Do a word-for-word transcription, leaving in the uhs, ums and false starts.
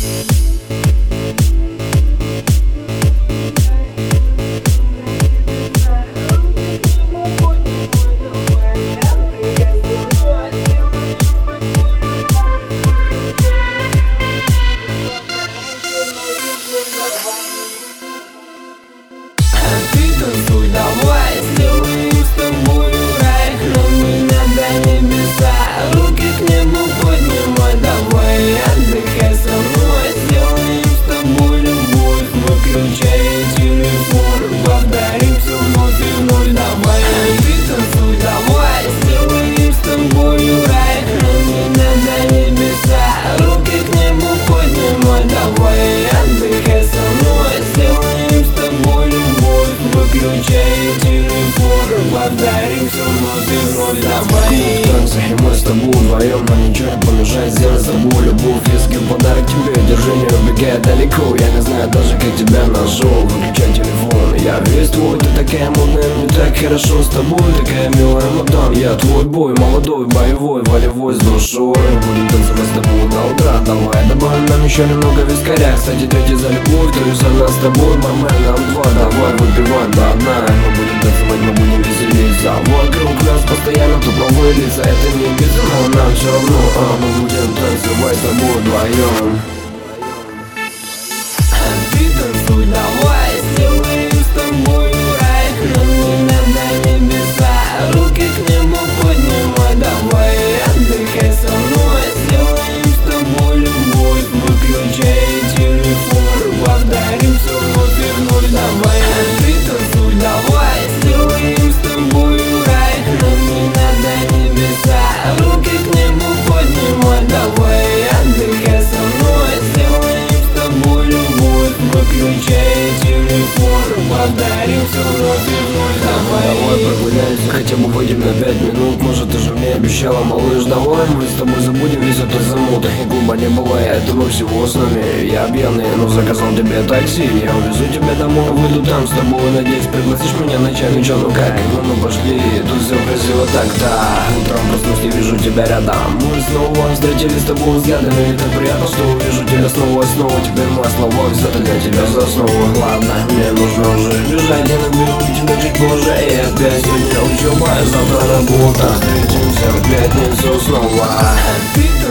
Танцуй, давай, сделаем с тобою рай. Храни над небеса, руки к небу поднимай. Давай, отдыхай со мной, сделаем с тобой любовь. Выключай телефон, повторим все вновь и вновь. Давай, ты танцуй, давай, сделаем с тобою рай. Храни над небеса, руки к небу поднимай. Давай, отдыхай со мной, сделаем с тобой любовь. Выключай телефон, повторим все вновь и вновь. Давай. В танцах и мы с тобой вдвоем, но ничего не помешает сделать с тобой любовь. Если подарок тебе, держи, не убегай далеко. Я не знаю даже, как тебя нашел. Выключай телефон, я весь твой. Ты такая модная, мне так хорошо с тобой. Такая милая мадам, я твой бой. Молодой, боевой, волевой, с душой. Будем танцевать с тобой до утра. Давай, добавим нам еще немного вискаря. Кстати, третий за любовь, второй за нас с тобой. Бармен, нам два, давай выпивай до дна. Мы будем танцевать, мы будем веселиться. Вокруг нас постоянно тут новые лица. Это не без, но нам все равно, а мы будем танцевать с тобой вдвоем. Ты танцуй, давай, сделаем с тобою рай. Храни над небеса, руки к небу поднимай. Давай, отдыхай со мной, сделаем с тобой любовь. Выключай телефон, повторим все вновь и вновь. Давай, ты танцуй, давай, сделаем с тобою рай. Храни над небеса, руки к небу поднимай. Давай, отдыхай со мной, сделаем с тобой любовь. Выключай телефон, повторим все вновь и вновь. Давай, Давай прогуляемся, хотя бы выйдем на пять минут. Может, ты же мне обещала, малыш, давай мы с тобой забудем весь этот замут. И клуба не бывает, мы всего с нами. Я пьяный, но заказал тебе такси. Я увезу тебя домой, выйду там с тобой. Надеюсь, пригласишь меня на чай. Ну чё, ну как, ну, ну пошли, тут все красиво так-то. Утром проснусь, не вижу тебя рядом. Мы снова встретились с тобой взглядами. И так приятно, что увижу тебя снова и снова. Теперь моя слова, все-то для тебя засну. Ладно, мне нужно уже бежать, я наберу тебя чуть позже. И опять сегодня учеба, завтра работа. Встретимся в пятницу снова. ты